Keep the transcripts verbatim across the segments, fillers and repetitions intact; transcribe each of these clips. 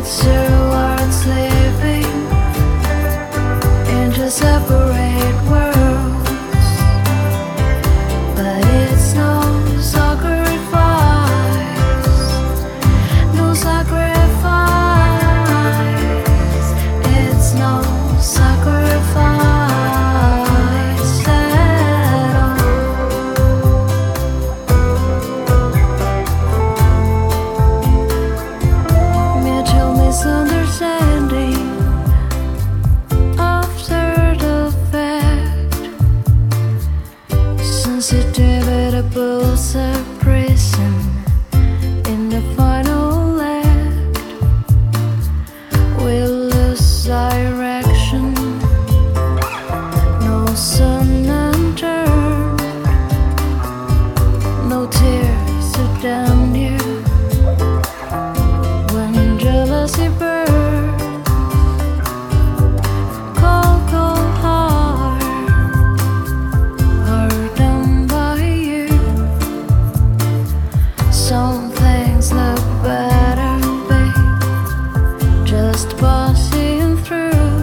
It's towards living into separate worlds, but it's no sacrifice, no sacrifice, it's no sacrifice at all. Mutual misunderstanding after the fact, sensitivity separation in the final act. We lose direction, no sun unturned, no tears to damn you. When jealousy burns, cold, cold heart, hurt done by you. Some things look better, babe, just passing through.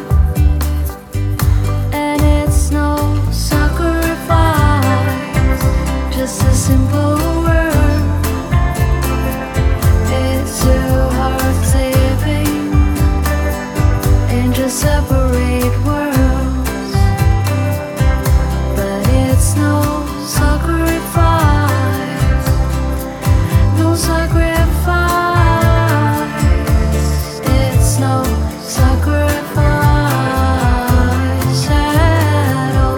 And it's no sacrifice, just a simple word. It's too hard living into separate worlds, but it's no sacrifice, no sacrifice, it's no sacrifice at all.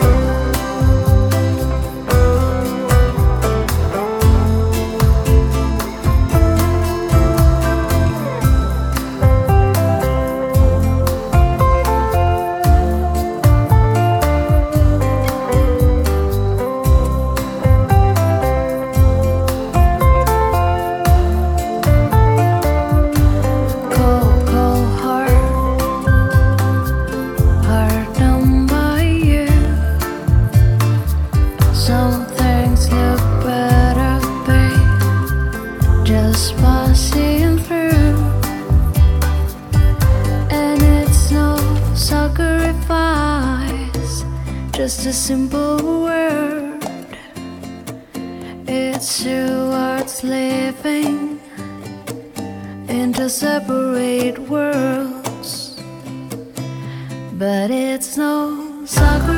Cold, cold heart, heart done by you. Some things look better, babe, just passing through. And it's no sacrifice, just a simple word. It's towards living into separate worlds, but it's no sacrifice.